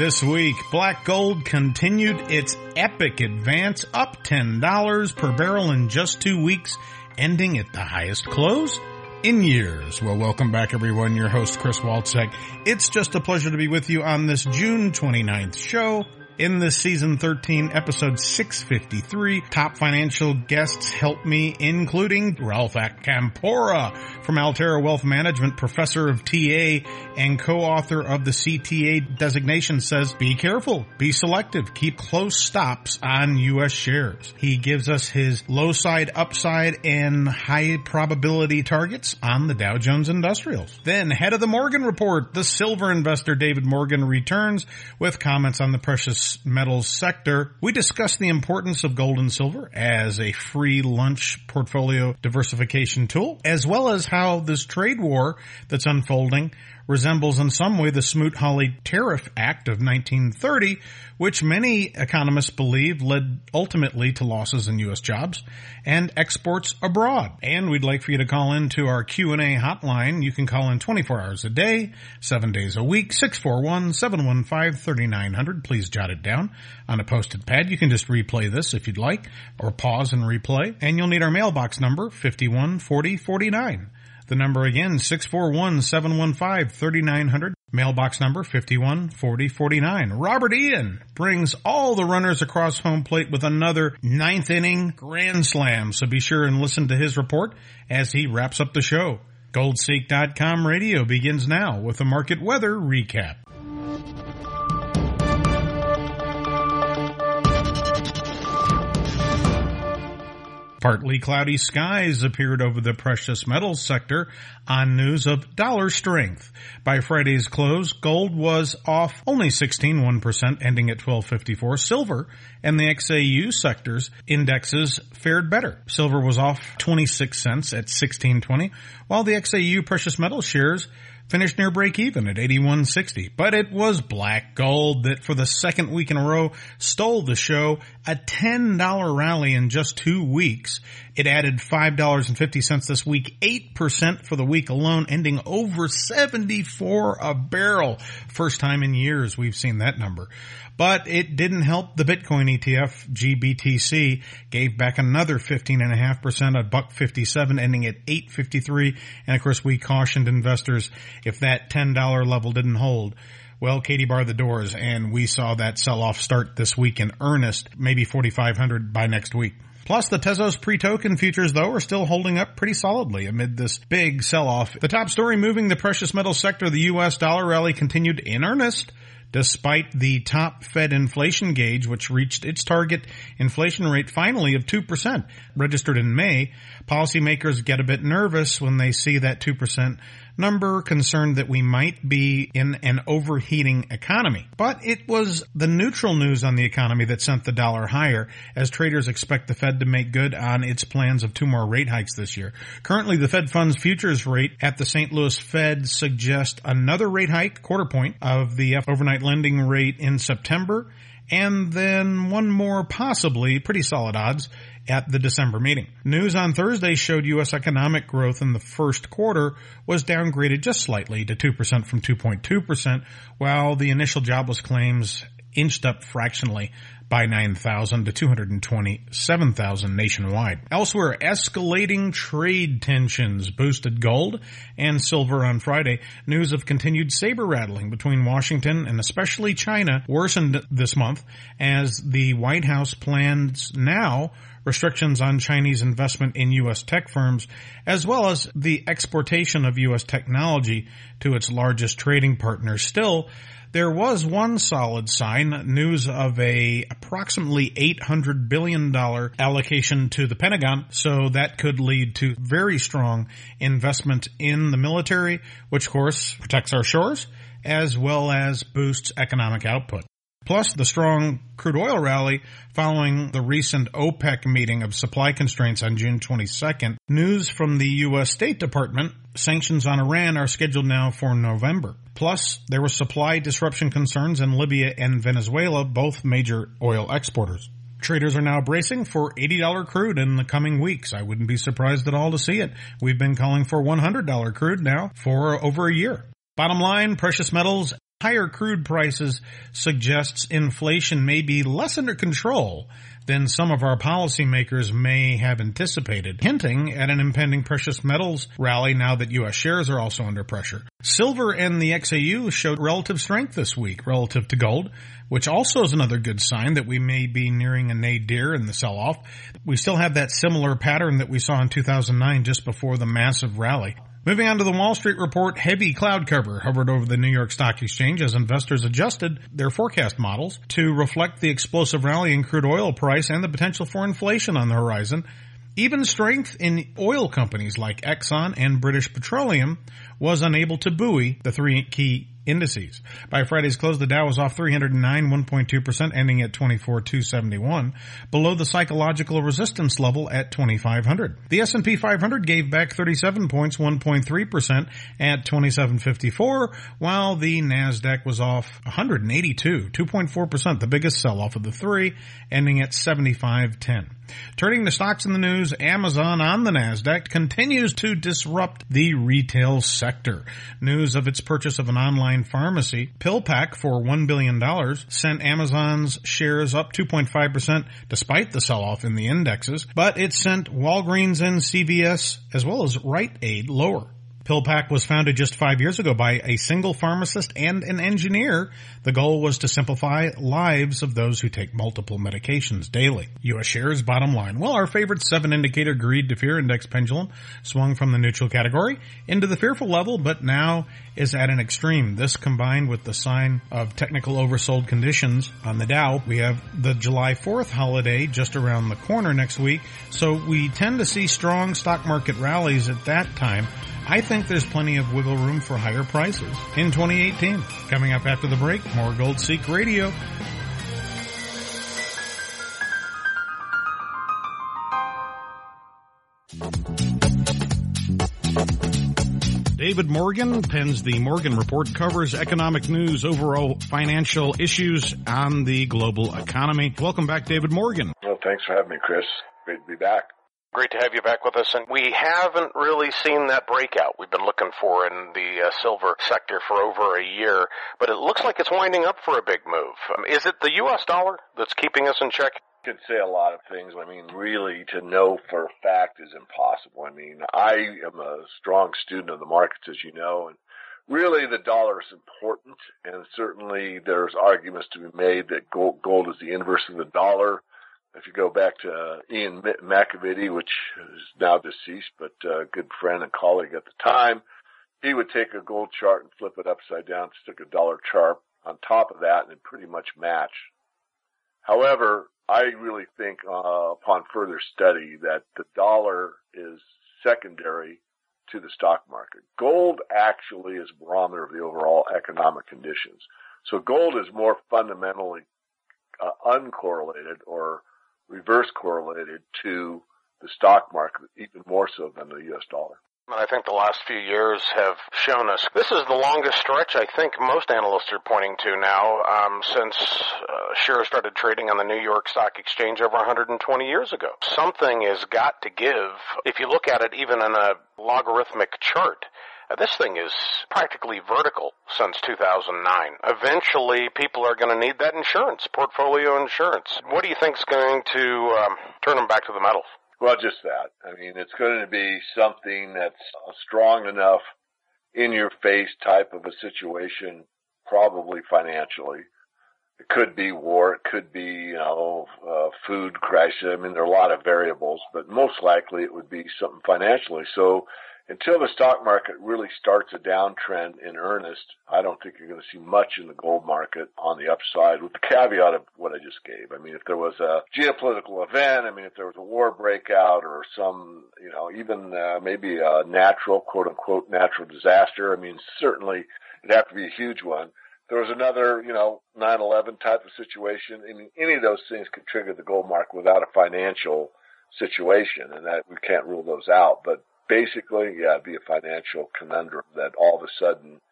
This week, black gold continued its epic advance, up $10 per barrel in just 2 weeks, ending at the highest close in years. Well, welcome back, everyone. Your host, Chris Walczek. It's just a pleasure to be with you on this June 29th show. In this season 13, episode 653, top financial guests help me, including Ralph Campora from Altera Wealth Management, professor of TA and co-author of the CTA designation, says, be careful, be selective, keep close stops on U.S. shares. He gives us his low side, upside, and high probability targets on the Dow Jones Industrials. Then, head of the Morgan Report, the silver investor David Morgan returns with comments on the precious metals sector. We discuss the importance of gold and silver as a free lunch portfolio diversification tool, as well as how this trade war that's unfolding resembles in some way the Smoot-Hawley Tariff Act of 1930, which many economists believe led ultimately to losses in U.S. jobs and exports abroad. And we'd like for you to call into our Q&A hotline. You can call in 24 hours a day, 7 days a week, 641-715-3900. Please jot it down on a post-it pad. You can just replay this if you'd like, or pause and replay. And you'll need our mailbox number, 514049. The number again, 641-715-3900. Mailbox number 514049. Robert Ian brings all the runners across home plate with another ninth inning grand slam. So be sure and listen to his report as he wraps up the show. GoldSeek.com radio begins now with a market weather recap. Partly cloudy skies appeared over the precious metals sector on news of dollar strength. By Friday's close, gold was off only 1%, ending at $12.54. Silver and the XAU sector's indexes fared better. Silver was off 26 cents at $16.20, while the XAU precious metal shares finished near break-even at $81.60. But it was black gold that for the second week in a row stole the show, a $10 rally in just 2 weeks. It added $5.50 this week, 8% for the week alone, ending over $74 a barrel. First time in years we've seen that number. But it didn't help the Bitcoin ETF, GBTC, gave back another 15.5% at $1.57, ending at $8.53. And of course, we cautioned investors if that $10 level didn't hold. Well, Katie barred the doors, and we saw that sell-off start this week in earnest, maybe 4,500 by next week. Plus, the Tezos pre-token futures, though, are still holding up pretty solidly amid this big sell-off. The top story moving the precious metal sector, the U.S. dollar rally, continued in earnest, despite the top Fed inflation gauge, which reached its target inflation rate finally of 2%, registered in May. Policymakers get a bit nervous when they see that 2% number, concerned that we might be in an overheating economy. But it was the neutral news on the economy that sent the dollar higher, as traders expect the Fed to make good on its plans of 2 more rate hikes this year. Currently, the Fed funds futures rate at the St. Louis Fed suggests another rate hike, quarter point, of the overnight lending rate in September, and then one more, possibly, pretty solid odds, at the December meeting. News on Thursday showed U.S. economic growth in the first quarter was downgraded just slightly to 2% from 2.2%, while the initial jobless claims inched up fractionally by 9,000 to 227,000 nationwide. Elsewhere, escalating trade tensions boosted gold and silver on Friday. News of continued saber rattling between Washington and especially China worsened this month as the White House plans now restrictions on Chinese investment in U.S. tech firms, as well as the exportation of U.S. technology to its largest trading partners. Still, there was one solid sign, news of a approximately $800 billion allocation to the Pentagon, so that could lead to very strong investment in the military, which of course protects our shores, as well as boosts economic output. Plus, the strong crude oil rally following the recent OPEC meeting of supply constraints on June 22nd. News from the U.S. State Department, sanctions on Iran are scheduled now for November. Plus, there were supply disruption concerns in Libya and Venezuela, both major oil exporters. Traders are now bracing for $80 crude in the coming weeks. I wouldn't be surprised at all to see it. We've been calling for $100 crude now for over a year. Bottom line, precious metals Higher crude prices suggests inflation may be less under control than some of our policymakers may have anticipated, hinting at an impending precious metals rally now that U.S. shares are also under pressure. Silver and the XAU showed relative strength this week relative to gold, which also is another good sign that we may be nearing a nadir in the sell-off. We still have that similar pattern that we saw in 2009 just before the massive rally. Moving on to the Wall Street report, heavy cloud cover hovered over the New York Stock Exchange as investors adjusted their forecast models to reflect the explosive rally in crude oil price and the potential for inflation on the horizon. Even strength in oil companies like Exxon and British Petroleum was unable to buoy the three key indices. By Friday's close, the Dow was off 309, 1.2%, ending at 24,271, below the psychological resistance level at 2,500. The S&P 500 gave back 37 points, 1.3%, at 2754, while the Nasdaq was off 182, 2.4%, the biggest sell-off of the three, ending at 7510. Turning to stocks in the news, Amazon on the Nasdaq continues to disrupt the retail sector. News of its purchase of an online pharmacy, PillPack, for $1 billion sent Amazon's shares up 2.5% despite the sell-off in the indexes, but it sent Walgreens and CVS as well as Rite Aid lower. PillPack was founded just 5 years ago by a single pharmacist and an engineer. The goal was to simplify lives of those who take multiple medications daily. U.S. shares bottom line. Well, our favorite 7-indicator greed to fear index pendulum swung from the neutral category into the fearful level, but now is at an extreme. This combined with the sign of technical oversold conditions on the Dow. We have the July 4th holiday just around the corner next week, so we tend to see strong stock market rallies at that time. I think there's plenty of wiggle room for higher prices in 2018. Coming up after the break, more Gold Seek Radio. David Morgan pens the Morgan Report, covers economic news, overall financial issues on the global economy. Welcome back, David Morgan. Well, thanks for having me, Chris. Great to be back. Great to have you back with us, and we haven't really seen that breakout we've been looking for in the silver sector for over a year, but it looks like it's winding up for a big move. Is it the U.S. dollar that's keeping us in check? You could say a lot of things. I mean, really, to know for a fact is impossible. I mean, I am a strong student of the markets, as you know, and really the dollar is important, and certainly there's arguments to be made that gold is the inverse of the dollar. If you go back to Ian McAvity, which is now deceased, but a good friend and colleague at the time, he would take a gold chart and flip it upside down, stick a dollar chart on top of that, and it pretty much match. However, I really think upon further study that the dollar is secondary to the stock market. Gold actually is a barometer of the overall economic conditions. So gold is more fundamentally uncorrelated or reverse correlated to the stock market, even more so than the U.S. dollar. I think the last few years have shown us this is the longest stretch I think most analysts are pointing to now since shares started trading on the New York Stock Exchange over 120 years ago. Something has got to give. If you look at it even in a logarithmic chart, this thing is practically vertical since 2009. Eventually, people are going to need that insurance, portfolio insurance. What do you think is going to turn them back to the metals? Well, just that. I mean, it's going to be something that's strong enough in-your-face type of a situation, probably financially. It could be war. It could be, food crisis. I mean, there are a lot of variables, but most likely it would be something financially. So until the stock market really starts a downtrend in earnest, I don't think you're going to see much in the gold market on the upside, with the caveat of what I just gave. I mean, if there was a geopolitical event, if there was a war breakout or some, even maybe a natural, quote unquote, natural disaster, certainly it'd have to be a huge one. If there was another, 9/11 type of situation, any of those things could trigger the gold market without a financial situation, and that we can't rule those out. But basically, yeah, it'd be a financial conundrum that all of a sudden,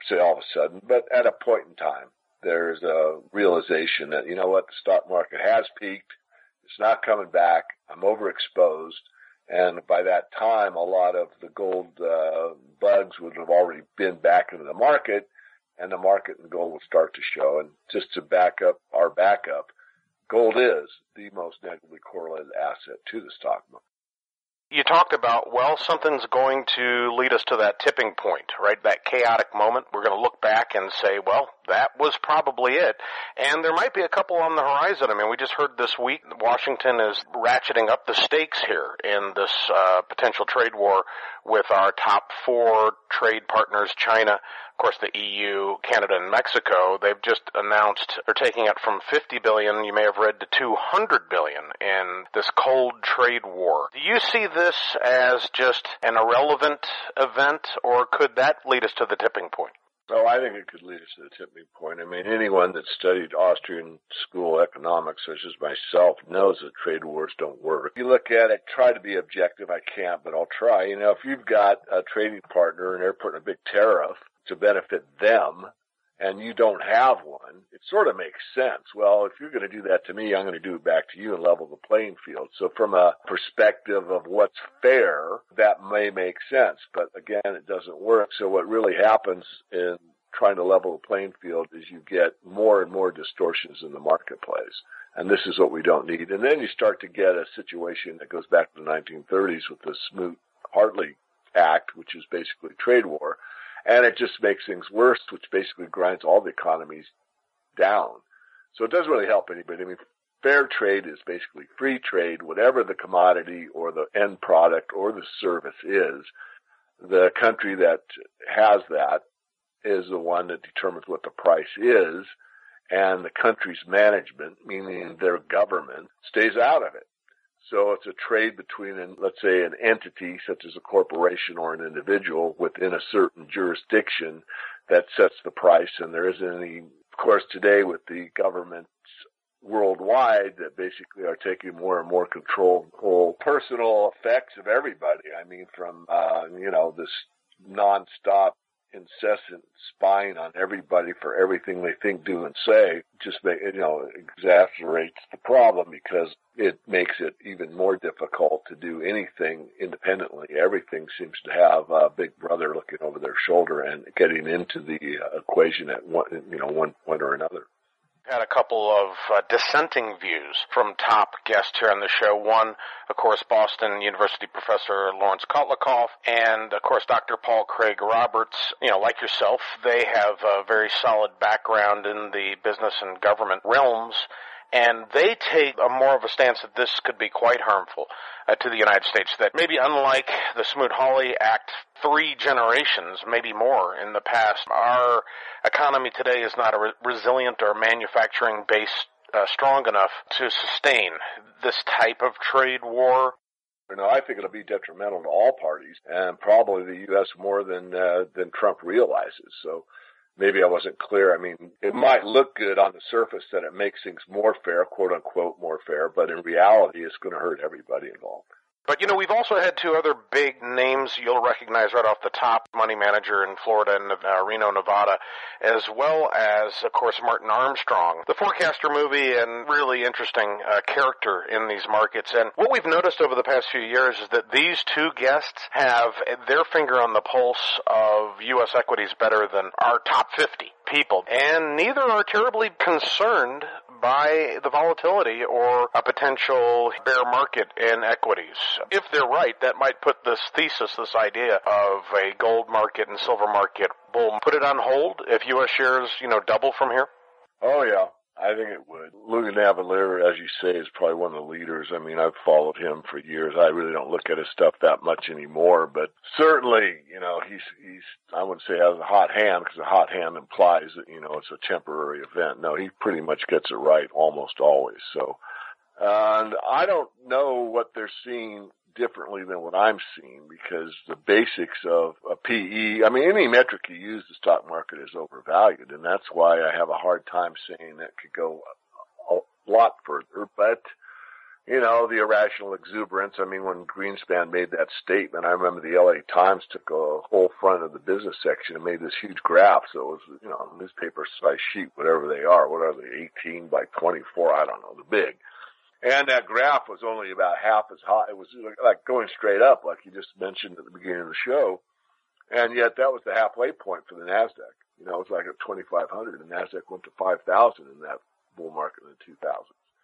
but at a point in time, there's a realization that, you know what, the stock market has peaked. It's not coming back. I'm overexposed. And by that time, a lot of the gold bugs would have already been back into the market. and the market in gold will start to show. And just to back up our backup, gold is the most negatively correlated asset to the stock market. You talked about, well, something's going to lead us to that tipping point, right? That chaotic moment. We're going to look back and say, well, that was probably it. And there might be a couple on the horizon. I mean, we just heard this week Washington is ratcheting up the stakes here in this potential trade war with our top 4 trade partners, China, of course, the EU, Canada, and Mexico. They've just announced they're taking it from $50 billion, you may have read, to $200 billion in this cold trade war. Do you see this as just an irrelevant event, or could that lead us to the tipping point? Oh, I think it could lead us to the tipping point. I mean, anyone that studied Austrian school economics, such as myself, knows that trade wars don't work. You look at it, try to be objective. I can't, but I'll try. You know, if you've got a trading partner and they're putting a big tariff to benefit them, and you don't have one, it sort of makes sense. Well, if you're going to do that to me, I'm going to do it back to you and level the playing field. So from a perspective of what's fair, that may make sense. But again, it doesn't work. So what really happens in trying to level the playing field is you get more and more distortions in the marketplace. And this is what we don't need. And then you start to get a situation that goes back to the 1930s with the Smoot-Hartley Act, which is basically trade war. And it just makes things worse, which basically grinds all the economies down. So it doesn't really help anybody. I mean, fair trade is basically free trade, whatever the commodity or the end product or the service is. The country that has that is the one that determines what the price is, and the country's management, meaning their government, stays out of it. So it's a trade between, let's say, an entity such as a corporation or an individual within a certain jurisdiction that sets the price. And there isn't any, of course, today with the governments worldwide that basically are taking more and more control of the whole personal effects of everybody. I mean, from, this nonstop incessant spying on everybody for everything they think, do, and say just exacerbates the problem, because it makes it even more difficult to do anything independently. Everything seems to have a big brother looking over their shoulder and getting into the equation at one point or another. Had a couple of dissenting views from top guests here on the show. One, of course, Boston University professor Lawrence Kotlikoff, and, of course, Dr. Paul Craig Roberts. You know, like yourself, they have a very solid background in the business and government realms, and they take a more of a stance that this could be quite harmful to the United States, that maybe unlike the Smoot-Hawley Act 3 generations, maybe more in the past, our economy today is not a resilient or manufacturing base strong enough to sustain this type of trade war. I think it'll be detrimental to all parties, and probably the U.S. more than Trump realizes. So maybe I wasn't clear. I mean, it might look good on the surface that it makes things more fair, quote unquote, more fair, but in reality, it's going to hurt everybody involved. But, we've also had 2 other big names you'll recognize right off the top, money manager in Florida and Reno, Nevada, as well as, of course, Martin Armstrong, the Forecaster movie, and really interesting character in these markets. And what we've noticed over the past few years is that these 2 guests have their finger on the pulse of U.S. equities better than our top 50 people. And neither are terribly concerned by the volatility or a potential bear market in equities. If they're right, that might put this thesis, this idea of a gold market and silver market bull, put it on hold if U.S. shares, double from here? Oh, yeah. I think it would. Louis Navellier, as you say, is probably one of the leaders. I mean, I've followed him for years. I really don't look at his stuff that much anymore, but certainly, he's, I wouldn't say has a hot hand, because a hot hand implies that, it's a temporary event. No, he pretty much gets it right almost always. So, and I don't know what they're seeing differently than what I'm seeing, because the basics of a PE, any metric you use, the stock market is overvalued, and that's why I have a hard time saying that could go a lot further. But, the irrational exuberance, when Greenspan made that statement, I remember the LA Times took a whole front of the business section and made this huge graph. So it was, newspaper size sheet, whatever they are, what are they, 18 by 24, I don't know, the big. And that graph was only about half as high. It was like going straight up, like you just mentioned at the beginning of the show. And yet that was the halfway point for the NASDAQ. You know, it was like at 2,500, and NASDAQ went to 5,000 in that bull market in the 2000s.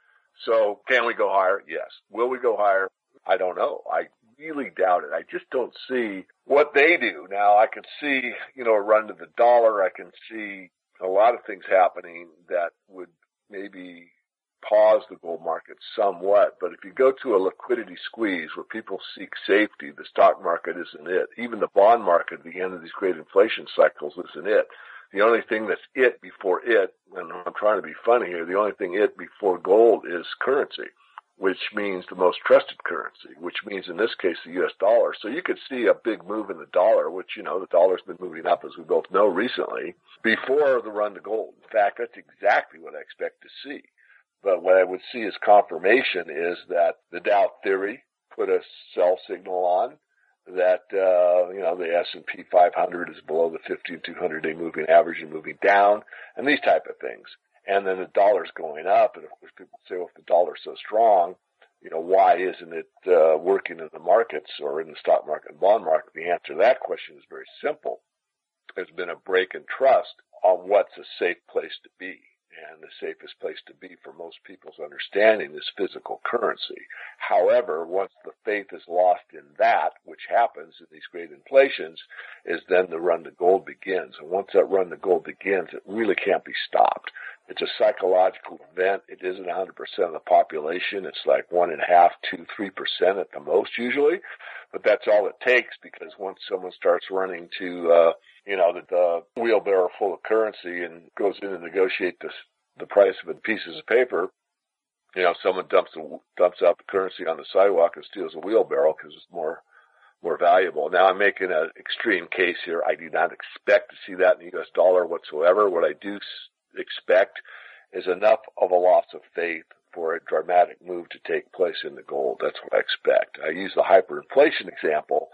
So can we go higher? Yes. Will we go higher? I don't know. I really doubt it. I just don't see what they do. Now, I can see, you know, a run to the dollar. I can see a lot of things happening that would maybe pause the gold market somewhat. But if you go to a liquidity squeeze where people seek safety, the stock market isn't it. Even the bond market at the end of these great inflation cycles isn't it. The only thing that's it before it, and I'm trying to be funny here, the only thing it before gold is currency, which means the most trusted currency, which means in this case the U.S. dollar. So you could see a big move in the dollar, which, you know, the dollar's been moving up, as we both know recently, before the run to gold. In fact, that's exactly what I expect to see. But what I would see as confirmation is that the Dow theory put a sell signal on, that, you know, the S&P 500 is below the 50 and 200-day moving average and moving down, and these type of things. And then the dollar's going up, and of course people say, well, if the dollar's so strong, you know, why isn't it working in the markets or in the stock market and bond market? The answer to that question is very simple. There's been a break in trust on what's a safe place to be. And the safest place to be for most people's understanding is physical currency. However, once the faith is lost in that, which happens in these great inflations, is then the run to gold begins. And once that run to gold begins, it really can't be stopped. It's a psychological event. It isn't 100% of the population. It's like 1.5%, 2%, 3% at the most usually. But that's all it takes, because once someone starts running to, you know, the wheelbarrow full of currency and goes in and negotiate the price of pieces of paper, you know, someone dumps out the currency on the sidewalk and steals a wheelbarrow because it's more valuable. Now, I'm making an extreme case here. I do not expect to see that in the U.S. dollar whatsoever. What I do expect is enough of a loss of faith for a dramatic move to take place in the gold. That's what I expect. I use the hyperinflation example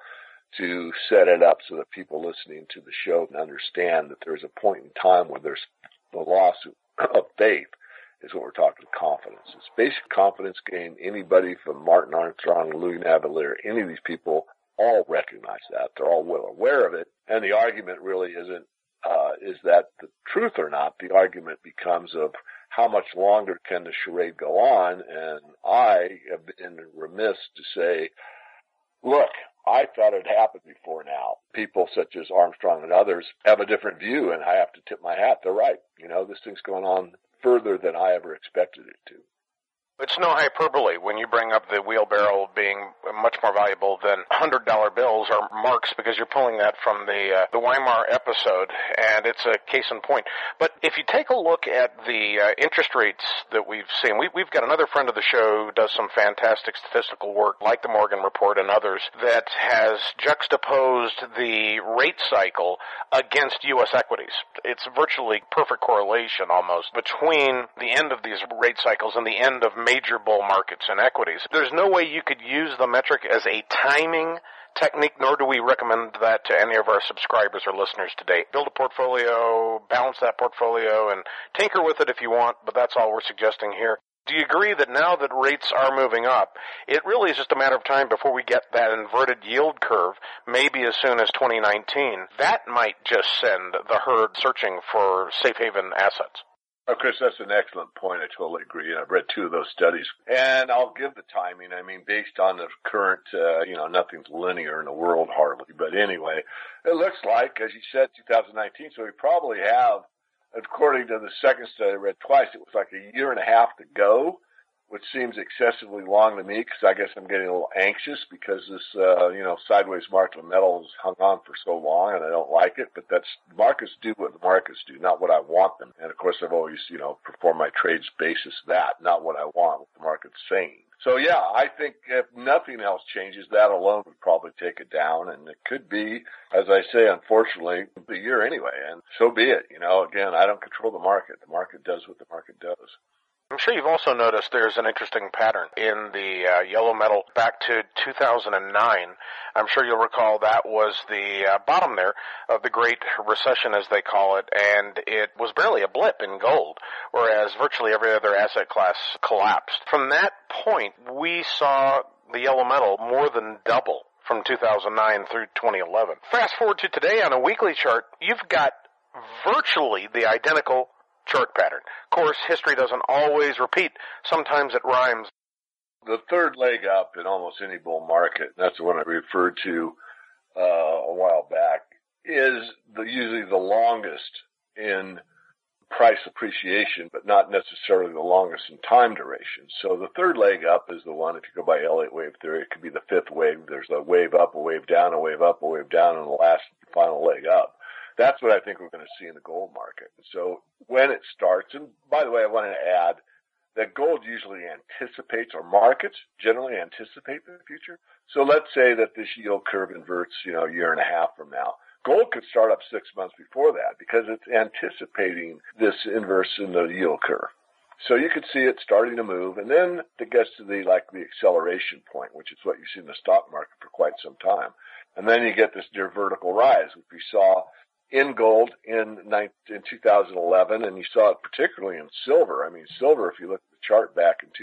to set it up so that people listening to the show can understand that there's a point in time where there's the loss of faith is what we're talking confidence. It's basic confidence game. Anybody from Martin Armstrong, Louis Navier, any of these people all recognize that. They're all well aware of it. And the argument really isn't is that the truth or not. The argument becomes of how much longer can the charade go on? And I have been remiss to say, look, I thought it happened before now. People such as Armstrong and others have a different view, and I have to tip my hat. They're right. You know, this thing's going on further than I ever expected it to. It's no hyperbole when you bring up the wheelbarrow being much more valuable than $100 bills or marks, because you're pulling that from the Weimar episode, and it's a case in point. But if you take a look at the interest rates that we've seen, we've got another friend of the show who does some fantastic statistical work, like the Morgan Report and others, that has juxtaposed the rate cycle against U.S. equities. It's virtually perfect correlation almost between the end of these rate cycles and the end of major bull markets and equities. There's no way you could use the metric as a timing technique, nor do we recommend that to any of our subscribers or listeners today. Build a portfolio, balance that portfolio, and tinker with it if you want, but that's all we're suggesting here. Do you agree that now that rates are moving up, it really is just a matter of time before we get that inverted yield curve, maybe as soon as 2019? That might just send the herd searching for safe haven assets. Oh, Chris, that's an excellent point. I totally agree. And I've read 2 of those studies. And I'll give the timing. I mean, based on the current, nothing's linear in the world hardly. But anyway, it looks like, as you said, 2019. So we probably have, according to the second study I read twice, it was like a year and a half to go, which seems excessively long to me, because I guess I'm getting a little anxious because this, sideways market of metals hung on for so long, and I don't like it. But markets do what the markets do, not what I want them. And of course, I've always, performed my trades basis that, not what I want, what the market's saying. So yeah, I think if nothing else changes, that alone would probably take it down, and it could be, as I say, unfortunately, the year anyway, and so be it. Again, I don't control the market. The market does what the market does. I'm sure you've also noticed there's an interesting pattern in the yellow metal back to 2009. I'm sure you'll recall that was the bottom there of the Great Recession, as they call it, and it was barely a blip in gold, whereas virtually every other asset class collapsed. From that point, we saw the yellow metal more than double from 2009 through 2011. Fast forward to today on a weekly chart, you've got virtually the identical chart pattern. Of course, history doesn't always repeat. Sometimes it rhymes. The third leg up in almost any bull market, and that's the one I referred to a while back, is usually the longest in price appreciation, but not necessarily the longest in time duration. So the third leg up is the one, if you go by Elliott wave theory, it could be the fifth wave. There's a wave up, a wave down, a wave up, a wave down, and the last final leg up. That's what I think we're going to see in the gold market. So when it starts, and by the way, I want to add that gold usually anticipates, or markets generally anticipate the future. So let's say that this yield curve inverts, a year and a half from now. Gold could start up 6 months before that because it's anticipating this inverse in the yield curve. So you could see it starting to move, and then it gets to the acceleration point, which is what you see in the stock market for quite some time. And then you get this near vertical rise, which we saw in gold in 2011, and you saw it particularly in silver. I mean, silver, if you look at the chart back in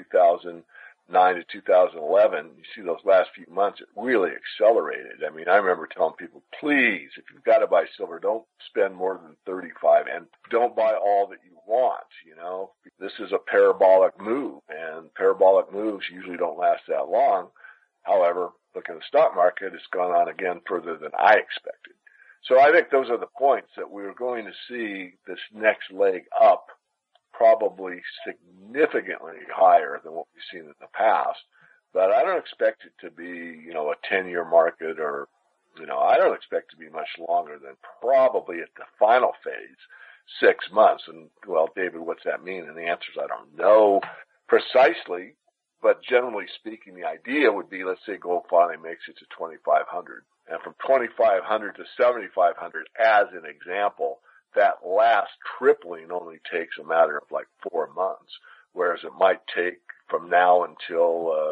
2009 to 2011, you see those last few months, it really accelerated. I mean, I remember telling people, please, if you've got to buy silver, don't spend more than 35 and don't buy all that you want, This is a parabolic move, and parabolic moves usually don't last that long. However, look at the stock market, it's gone on again further than I expected. So I think those are the points that we're going to see this next leg up probably significantly higher than what we've seen in the past. But I don't expect it to be, a 10-year market or, I don't expect it to be much longer than probably at the final phase, 6 months. And, well, David, what's that mean? And the answer is I don't know precisely, but generally speaking, the idea would be, let's say gold finally makes it to 2,500. And from 2,500 to 7,500, as an example, that last tripling only takes a matter of 4 months, whereas it might take from now until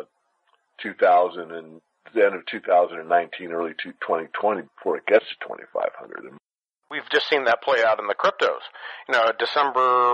the end of 2019, early 2020 before it gets to 2,500. We've just seen that play out in the cryptos. December,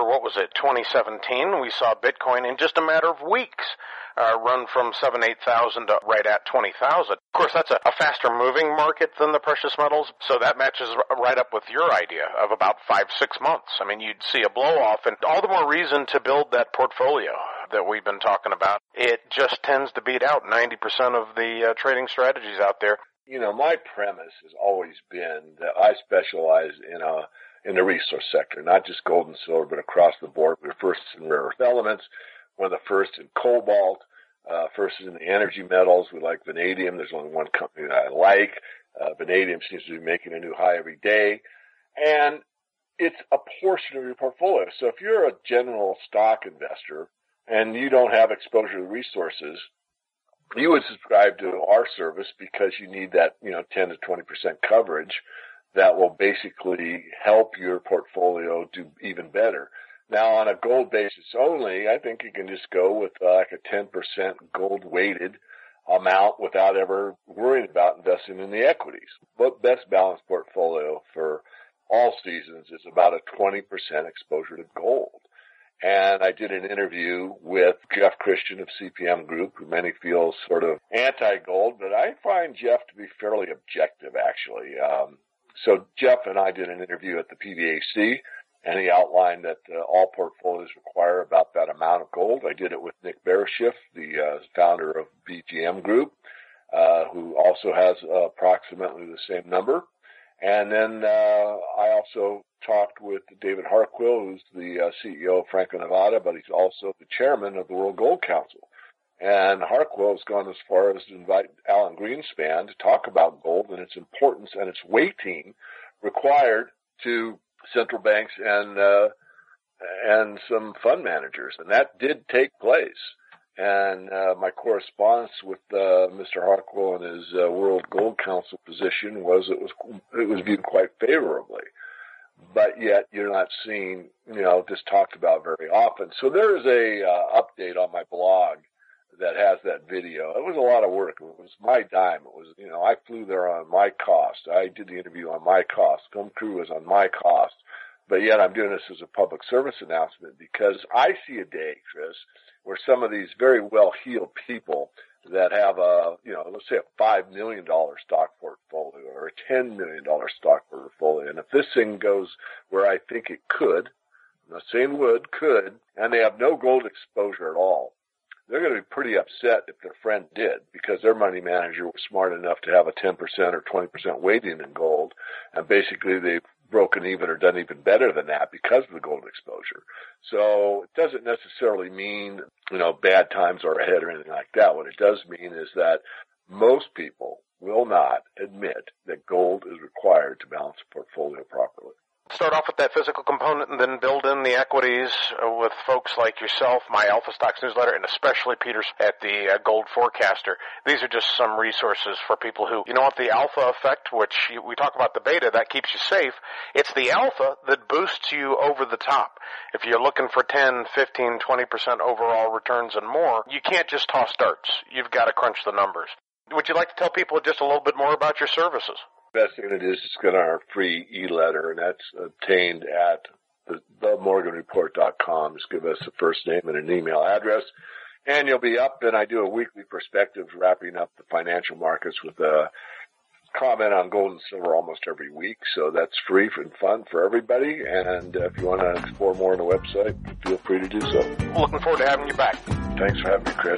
2017, we saw Bitcoin in just a matter of weeks run from 8,000 to right at 20,000. Of course, that's a faster moving market than the precious metals, so that matches right up with your idea of about 5-6 months. I mean, you'd see a blow off, and all the more reason to build that portfolio that we've been talking about. It just tends to beat out 90% of the trading strategies out there. My premise has always been that I specialize in the resource sector, not just gold and silver, but across the board. We're first in rare earth elements. We're the first in cobalt, first in the energy metals. We like vanadium. There's only one company that I like. Vanadium seems to be making a new high every day. And it's a portion of your portfolio. So if you're a general stock investor and you don't have exposure to resources, you would subscribe to our service because you need that, 10 to 20% coverage that will basically help your portfolio do even better. Now, on a gold basis only, I think you can just go with a 10% gold weighted amount without ever worrying about investing in the equities. But best balanced portfolio for all seasons is about a 20% exposure to gold. And I did an interview with Jeff Christian of CPM Group, who many feel sort of anti-gold, but I find Jeff to be fairly objective, actually. So Jeff and I did an interview at the PDAC, and he outlined that all portfolios require about that amount of gold. I did it with Nick Bereschiff, the founder of BGM Group, who also has approximately the same number. And then I also talked with David Harquail, who's the CEO of Franco-Nevada, but he's also the chairman of the World Gold Council. And Harquail has gone as far as to invite Alan Greenspan to talk about gold and its importance and its weighting required to central banks and some fund managers. And that did take place. And my correspondence with Mr. Harquail and his World Gold Council position was it was viewed quite favorably. But yet you're not seeing, this talked about very often. So there is a update on my blog that has that video. It was a lot of work. It was my dime. It was, I flew there on my cost. I did the interview on my cost. Film crew was on my cost. But yet I'm doing this as a public service announcement because I see a day, Chris, where some of these very well-heeled people that have let's say a $5 million stock portfolio or a $10 million stock portfolio. And if this thing goes where I think it could, I'm not saying would, could, and they have no gold exposure at all, they're going to be pretty upset if their friend did, because their money manager was smart enough to have a 10% or 20% weighting in gold, and basically they've broken even or done even better than that because of the gold exposure. So it doesn't necessarily mean, bad times are ahead or anything like that. What it does mean is that most people will not admit that gold is required to balance a portfolio properly. Start off with that physical component and then build in the equities with folks like yourself, my Alpha Stocks newsletter, and especially Peter's at the Gold Forecaster. These are just some resources for people who, want the alpha effect, which we talk about the beta, that keeps you safe. It's the alpha that boosts you over the top. If you're looking for 10, 15, 20% overall returns and more, you can't just toss darts. You've got to crunch the numbers. Would you like to tell people just a little bit more about your services? Best thing it is to get our free e-letter, and that's obtained at themorganreport.com. Just give us a first name and an email address, and you'll be up. And I do a weekly perspective wrapping up the financial markets with a comment on gold and silver almost every week. So that's free and fun for everybody. And if you want to explore more on the website, feel free to do so. Looking forward to having you back. Thanks for having me, Chris.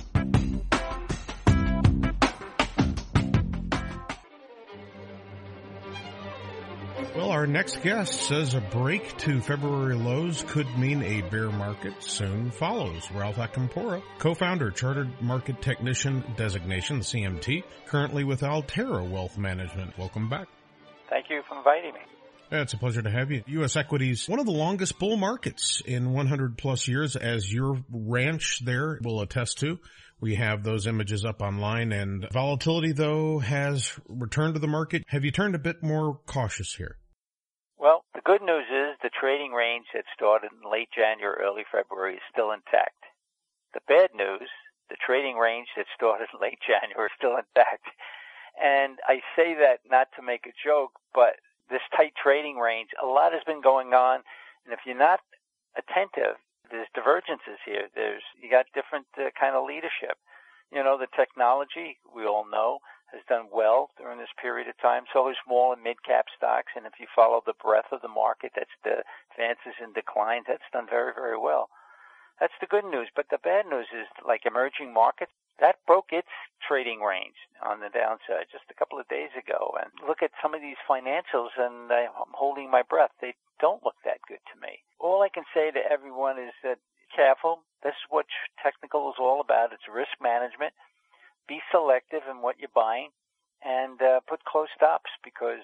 Well, our next guest says a break to February lows could mean a bear market soon follows. Ralph Acampora, co-founder, Chartered Market Technician designation, CMT, currently with Altera Wealth Management. Welcome back. Thank you for inviting me. It's a pleasure to have you. U.S. equities, one of the longest bull markets in 100 plus years, as your ranch there will attest to. We have those images up online, and volatility, though, has returned to the market. Have you turned a bit more cautious here? Well, the good news is the trading range that started in late January, early February is still intact. The bad news, the trading range that started in late January is still intact. And I say that not to make a joke, but this tight trading range, a lot has been going on. And if you're not attentive, there's divergences here. You got different kind of leadership. The technology, we all know, has done well during this period of time. So has small and mid-cap stocks. And if you follow the breadth of the market, that's the advances and declines, that's done very, very well. That's the good news. But the bad news is, like emerging markets, that broke its trading range on the downside just a couple of days ago. And look at some of these financials, and I'm holding my breath. They don't look that good to me. All I can say to everyone is that careful. This is what technical is all about. It's risk management. Be selective in what you're buying, and put close stops, because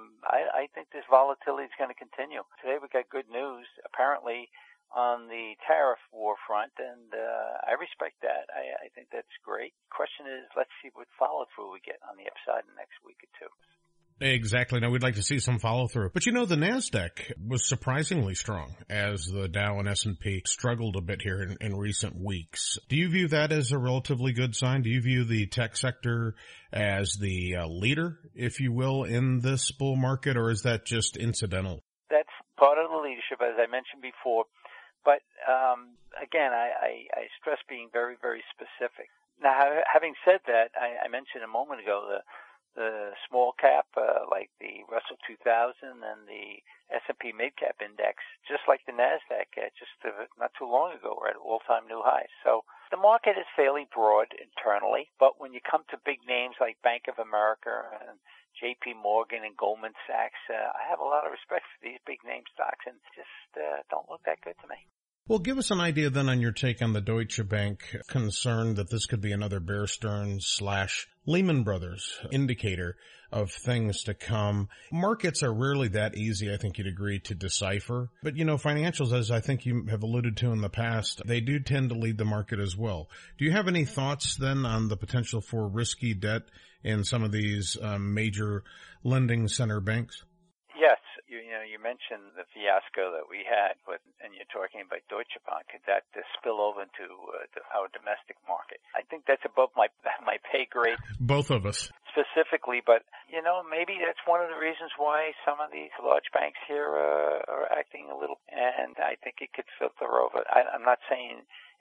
I think this volatility is going to continue. Today we got good news, apparently, on the tariff war front, and I respect that. I think that's great. Question is, let's see what follow-through we get on the upside in the next week or two. Exactly. Now, we'd like to see some follow-through. But the NASDAQ was surprisingly strong as the Dow and S&P struggled a bit here in recent weeks. Do you view that as a relatively good sign? Do you view the tech sector as the leader, if you will, in this bull market, or is that just incidental? That's part of the leadership, as I mentioned before. But, again, I stress being very, very specific. Now, having said that, I mentioned a moment ago the small cap, like the Russell 2000 and the S&P Mid Cap Index, just like the NASDAQ, not too long ago, were at all-time new highs. So the market is fairly broad internally, but when you come to big names like Bank of America and J.P. Morgan and Goldman Sachs, I have a lot of respect for these big name stocks, and just don't look that good to me. Well, give us an idea then on your take on the Deutsche Bank concern that this could be another Bear Stearns / Lehman Brothers indicator of things to come. Markets are rarely that easy, I think you'd agree, to decipher. But, financials, as I think you have alluded to in the past, they do tend to lead the market as well. Do you have any thoughts then on the potential for risky debt in some of these major lending center banks? Yes. You mentioned the fiasco that we had, and you're talking about Deutsche Bank. Could that spill over into our domestic market? I think that's above my pay grade. Both of us. Specifically, but, maybe that's one of the reasons why some of these large banks here are acting a little, and I think it could filter over. I'm not saying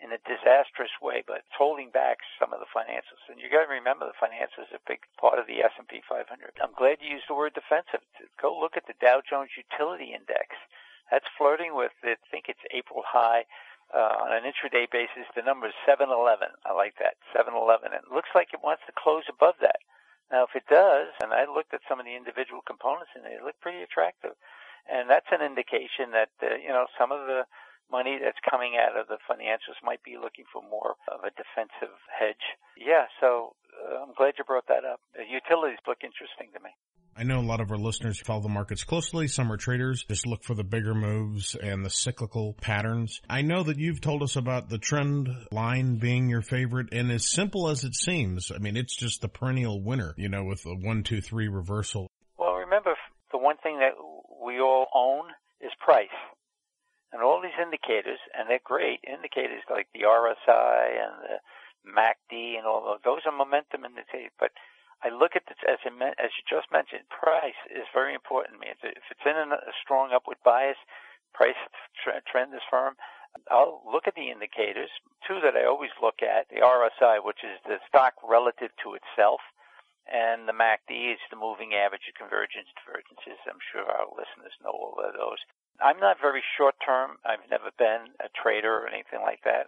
in a disastrous way, but it's holding back some of the financials. And you got to remember the financials are a big part of the S&P 500. I'm glad you used the word defensive. Go look at the Dow Jones Utility Index. That's flirting with, I think it's April high. On an intraday basis, the number is 711. I like that, 711. And it looks like it wants to close above that. Now, if it does, and I looked at some of the individual components, and they look pretty attractive. And that's an indication that, some of the money that's coming out of the financials might be looking for more of a defensive hedge. Yeah, so I'm glad you brought that up. The utilities look interesting to me. I know a lot of our listeners follow the markets closely. Some are traders, just look for the bigger moves and the cyclical patterns. I know that you've told us about the trend line being your favorite, and as simple as it seems, I mean, it's just the perennial winner, with a 1, 2, 3 reversal. Well, remember, the one thing that we all own is price. And all these indicators, and they're great indicators like the RSI and the MACD and all those are momentum indicators. But I look at this, as you just mentioned, price is very important to me. If it's in a strong upward bias, price trend is firm, I'll look at the indicators. Two that I always look at, the RSI, which is the stock relative to itself, and the MACD is the moving average of divergences. I'm sure our listeners know all of those. I'm not very short term. I've never been a trader or anything like that.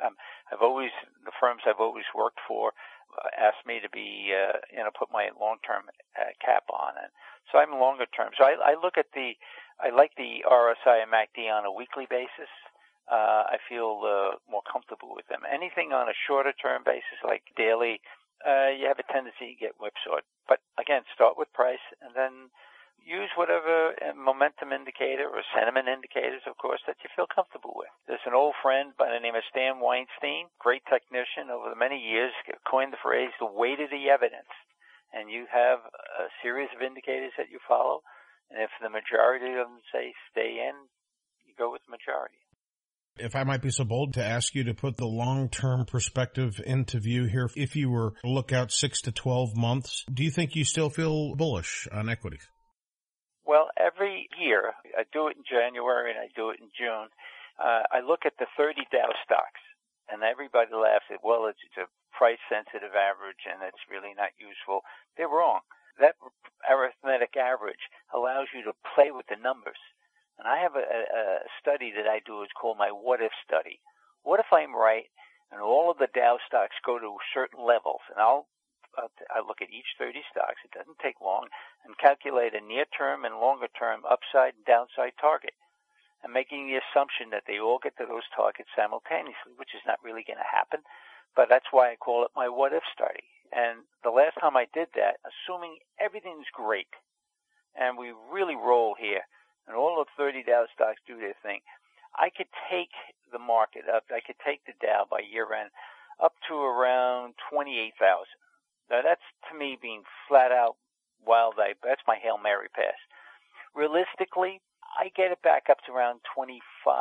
The firms I've always worked for asked me to be, put my long-term cap on. And so I'm longer term. So I like the RSI and MACD on a weekly basis. I feel more comfortable with them. Anything on a shorter term basis, like daily, you have a tendency to get whipsawed. But again, start with price and then use whatever momentum indicator or sentiment indicators, of course, that you feel comfortable with. There's an old friend by the name of Stan Weinstein, great technician over the many years, coined the phrase, the weight of the evidence. And you have a series of indicators that you follow, and if the majority of them say stay in, you go with the majority. If I might be so bold to ask you to put the long-term perspective into view here, if you were to look out 6 to 12 months, do you think you still feel bullish on equities? Well, every year, I do it in January and I do it in June, I look at the 30 Dow stocks, and everybody laughs at, well, it's a price-sensitive average and it's really not useful. They're wrong. That arithmetic average allows you to play with the numbers. And I have a study that I do. It's called my what-if study. What if I'm right and all of the Dow stocks go to certain levels? And I look at each 30 stocks, it doesn't take long, and calculate a near-term and longer-term upside and downside target, and making the assumption that they all get to those targets simultaneously, which is not really going to happen, but that's why I call it my what-if study. And the last time I did that, assuming everything's great, and we really roll here, and all of 30 Dow stocks do their thing, I could take the market up, I could take the Dow by year-end up to around 28,000. Now, that's, to me, being flat-out wild. That's my Hail Mary pass. Realistically, I get it back up to around 25,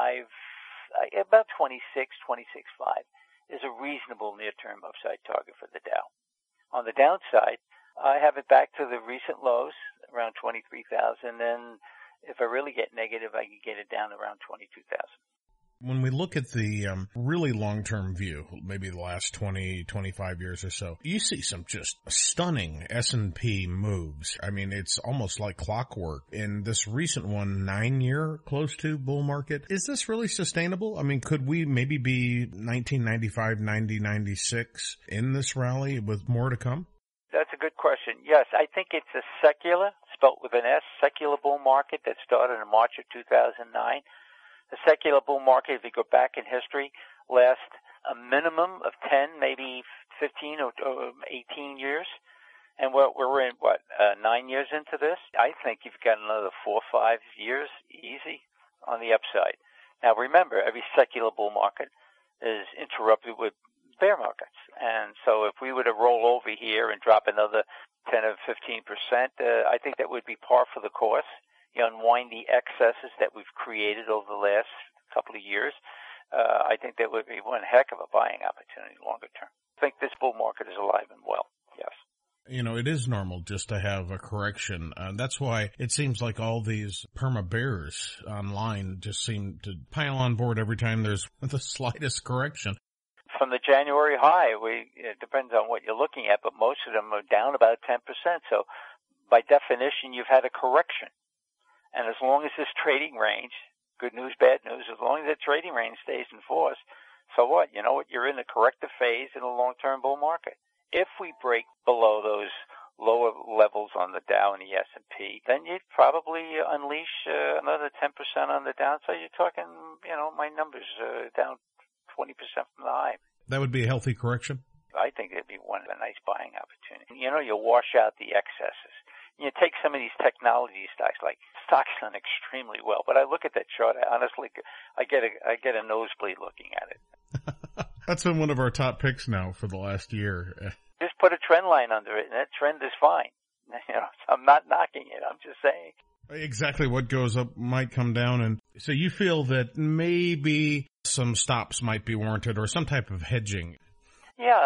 about 26, 26.5 is a reasonable near-term upside target for the Dow. On the downside, I have it back to the recent lows, around 23,000, and if I really get negative, I can get it down around 22,000. When we look at the really long-term view, maybe the last 20, 25 years or so, you see some just stunning S&P moves. I mean, it's almost like clockwork. In this recent one, 9-year close to bull market, is this really sustainable? I mean, could we maybe be 1995, 90, 96 in this rally with more to come? That's a good question. Yes, I think it's a secular, spelt with an S, secular bull market that started in March of 2009. The secular bull market, if you go back in history, lasts a minimum of 10, maybe 15 or 18 years. And we're in, 9 years into this? I think you've got another 4 or 5 years easy on the upside. Now, remember, every secular bull market is interrupted with bear markets. And so if we were to roll over here and drop another 10 or 15%, I think that would be par for the course. You unwind the excesses that we've created over the last couple of years. I think that would be one heck of a buying opportunity longer term. I think this bull market is alive and well, yes. You know, it is normal just to have a correction. That's why it seems like all these perma bears online just seem to pile on board every time there's the slightest correction. from the January high. It depends on what you're looking at, but most of them are down about 10%. So by definition, you've had a correction. And as long as this trading range, good news, bad news, as long as the trading range stays in force, so what? You know what? You're in the corrective phase in a long-term bull market. If we break below those lower levels on the Dow and the S&P, then you'd probably unleash another 10% on the downside. You're talking, my numbers down 20% from the high. That would be a healthy correction? I think it'd be a nice buying opportunity. You'll wash out the excesses. You take some of these technology stocks, like stocks done extremely well, but I look at that chart, I get a nosebleed looking at it. That's been one of our top picks now for the last year. Just put a trend line under it, and that trend is fine. I'm not knocking it. I'm just saying. Exactly what goes up might come down, and so you feel that maybe some stops might be warranted or some type of hedging. Yeah,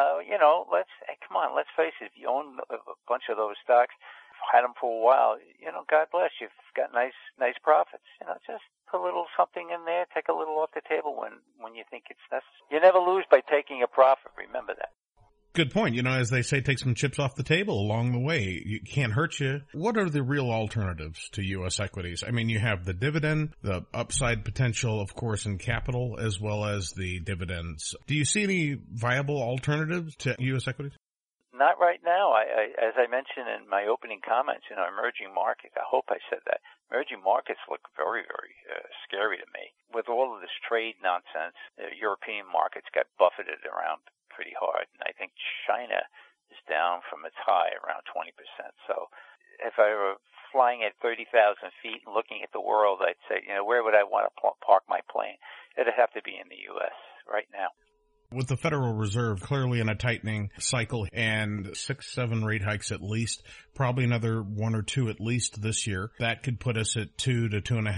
come on, let's face it. If you own a bunch of those stocks, had them for a while, God bless you. You've got nice profits. Just put a little something in there, take a little off the table when you think it's necessary. You never lose by taking a profit. Remember that. Good point. As they say, take some chips off the table along the way. It can't hurt you. What are the real alternatives to U.S. equities? I mean, you have the dividend, the upside potential, of course, in capital, as well as the dividends. Do you see any viable alternatives to U.S. equities? Not right now. As I mentioned in my opening comments, emerging markets, I hope I said that. Emerging markets look very, very scary to me. With all of this trade nonsense, the European markets got buffeted around pretty hard. And I think China is down from its high around 20%. So if I were flying at 30,000 feet and looking at the world, I'd say, where would I want to park my plane? It'd have to be in the U.S. right now. With the Federal Reserve clearly in a tightening cycle and 6-7 rate hikes at least, probably another 1 or 2 at least this year, that could put us at 2 to 2.5%.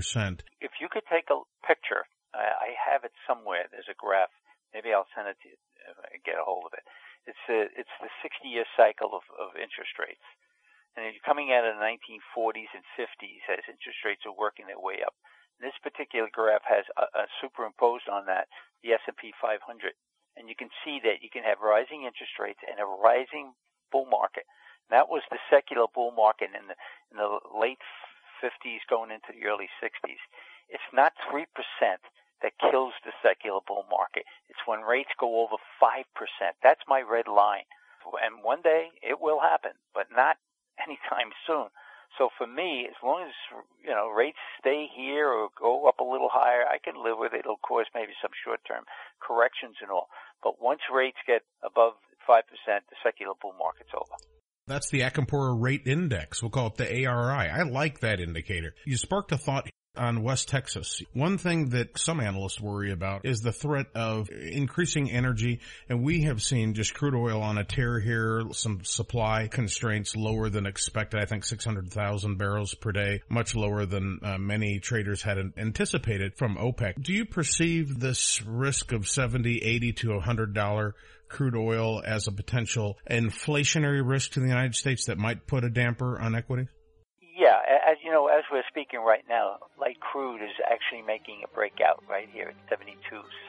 If you could take a picture, I have it somewhere. There's a graph. Maybe I'll send it to you if I get a hold of it. It's the 60-year cycle of interest rates. And you're coming out of the 1940s and 50s as interest rates are working their way up. This particular graph has superimposed on that the S&P 500. And you can see that you can have rising interest rates and a rising bull market. And that was the secular bull market in the late 50s going into the early 60s. It's not 3% that kills the secular bull market. It's when rates go over 5%. That's my red line. And one day it will happen, but not anytime soon. So for me, as long as, rates stay here or go up a little higher, I can live with it. It'll cause maybe some short-term corrections and all. But once rates get above 5%, the secular bull market's over. That's the Acampora Rate Index. We'll call it the ARI. I like that indicator. You sparked a thought on West Texas. One thing that some analysts worry about is the threat of increasing energy, and we have seen just crude oil on a tear here, some supply constraints lower than expected. I think 600,000 barrels per day, much lower than many traders had anticipated from OPEC. Do you perceive this risk of $70, $80 to $100 crude oil as a potential inflationary risk to the United States that might put a damper on equities? Yeah, as we're speaking right now, light crude is actually making a breakout right here at 72,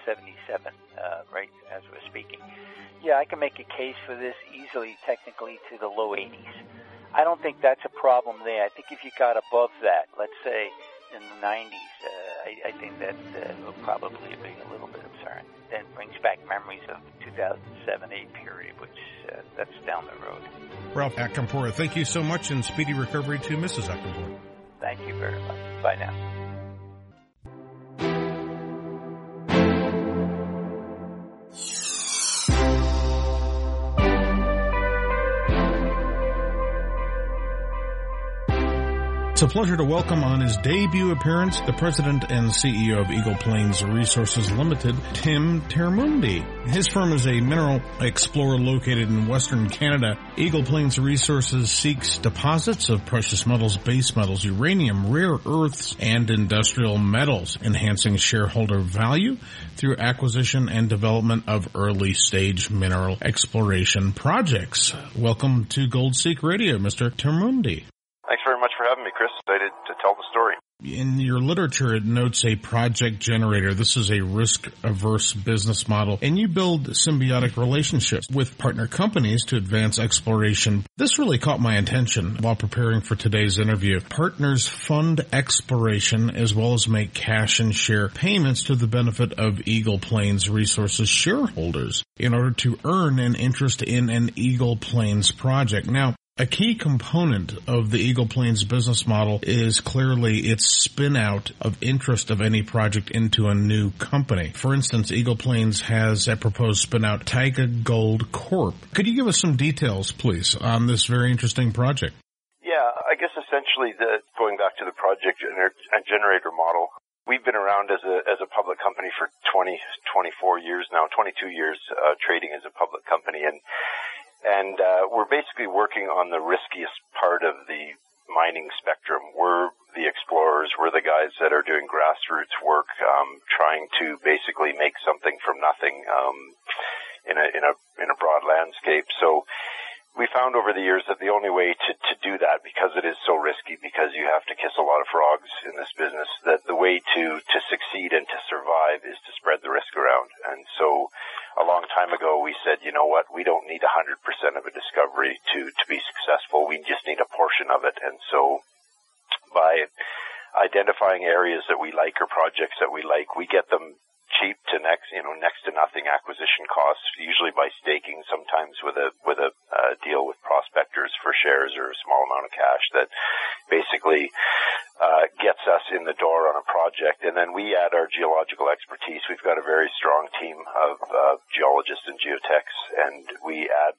77, right as we're speaking. Yeah, I can make a case for this easily, technically, to the low 80s. I don't think that's a problem there. I think if you got above that, let's say in the 90s, I think that will probably be a little bit absurd. Then brings back memories of 2007-8 period, which that's down the road. Ralph Acampora, thank you so much, and speedy recovery to Mrs. Acampora. Thank you very much. Bye now. It's a pleasure to welcome on his debut appearance the president and CEO of Eagle Plains Resources Limited, Tim Termuende. His firm is a mineral explorer located in Western Canada. Eagle Plains Resources seeks deposits of precious metals, base metals, uranium, rare earths, and industrial metals, enhancing shareholder value through acquisition and development of early-stage mineral exploration projects. Welcome to Gold Seek Radio, Mr. Termuende. Thanks very much for having me, Chris. Excited to tell the story. In your literature, it notes a project generator. This is a risk-averse business model, and you build symbiotic relationships with partner companies to advance exploration. This really caught my attention while preparing for today's interview. Partners fund exploration as well as make cash and share payments to the benefit of Eagle Plains Resources shareholders in order to earn an interest in an Eagle Plains project. Now, a key component of the Eagle Plains business model is clearly its spin-out of interest of any project into a new company. For instance, Eagle Plains has a proposed spin-out Taiga Gold Corp. Could you give us some details, please, on this very interesting project? Yeah, I guess essentially going back to the project generator model, we've been around as a public company for 24 years now, 22 years trading as a public company, and we're basically working on the riskiest part of the mining spectrum. We're the explorers. We're the guys that are doing grassroots work, trying to basically make something from nothing in a broad landscape. So we found over the years that the only way to do that, because it is so risky, because you have to kiss a lot of frogs in this business, that the way to succeed and to survive is to spread the risk around. And so a long time ago, we said, you know what, we don't need 100% of a discovery to be successful. We just need a portion of it. And so by identifying areas that we like or projects that we like, we get them cheap to next to nothing acquisition costs, usually by staking, sometimes with a deal with prospectors for shares or a small amount of cash that basically gets us in the door on a project. And then we add our geological expertise. We've got a very strong team of geologists and geotechs, and we add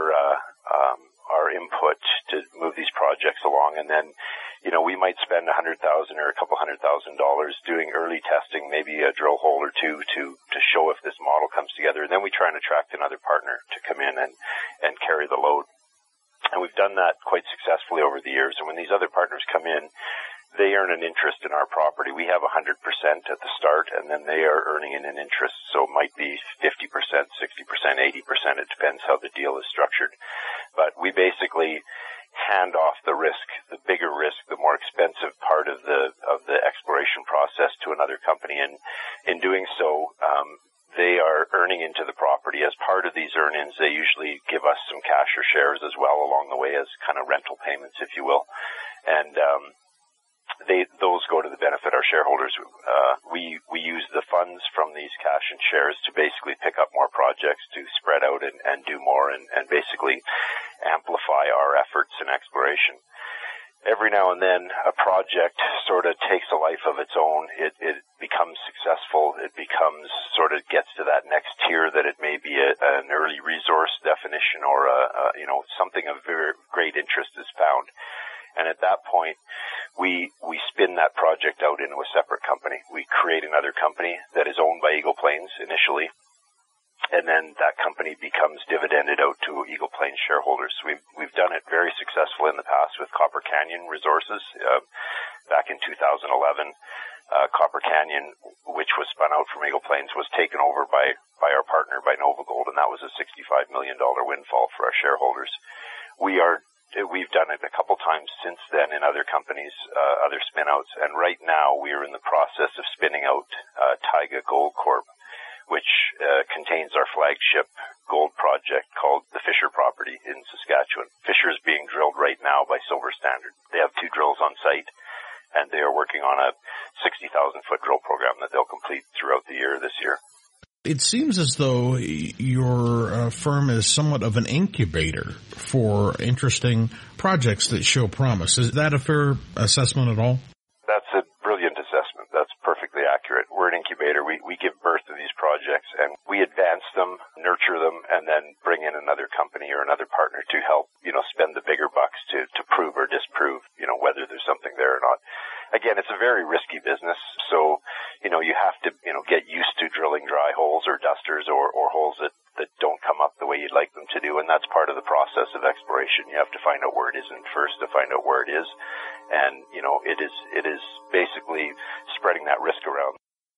our input to move these projects along. And then, we might spend $100,000 or a couple $100,000 doing early testing, maybe a drill hole or two to show if this model comes together. And then we try and attract another partner to come in and carry the load. And we've done that quite successfully over the years. And when these other partners come in, they earn an interest in our property. We have 100% at the start, and then they are earning an interest. So it might be 50%, 60%, 80%. It depends how the deal is structured. But we basically hand off the risk, the bigger risk, the more expensive part of the exploration process to another company. And in doing so, they are earning into the property. As part of these earnings, they usually give us some cash or shares as well along the way as kind of rental payments, if you will. And those go to the benefit of our shareholders. We use the funds from these cash and shares to basically pick up more projects, to spread out and do more, and basically amplify our efforts in exploration. Every now and then, a project sort of takes a life of its own. It becomes successful. It becomes gets to that next tier that it may be an early resource definition or something of very great interest is found. And at that point, we spin that project out into a separate company. We create another company that is owned by Eagle Plains initially, and then that company becomes dividended out to Eagle Plains shareholders. We've done it very successfully in the past with Copper Canyon Resources. Back in 2011, Copper Canyon, which was spun out from Eagle Plains, was taken over by our partner, by NovaGold, and that was a $65 million windfall for our shareholders. We've done it a couple times since then in other companies, other spin-outs, and right now we are in the process of spinning out Taiga Gold Corp, which contains our flagship gold project called the Fisher property in Saskatchewan. Fisher is being drilled right now by Silver Standard. They have 2 drills on site, and they are working on a 60,000-foot drill program that they'll complete throughout the year this year. It seems as though your firm is somewhat of an incubator for interesting projects that show promise. Is that a fair assessment at all? That's a brilliant assessment. That's perfectly accurate. We're an incubator. We give birth to these projects, and we advance them, nurture them, and then bring in another company or another partner to help, spend the bigger bucks to prove or disprove, whether there's something there or not. Again, it's a very risky business, so, you have to, get used to drilling dry holes or dusters or holes that don't come up the way you'd like them to do, and that's part of the process of exploration. You have to find out where it isn't first to find out where it is, and, it is basically spreading that risk around.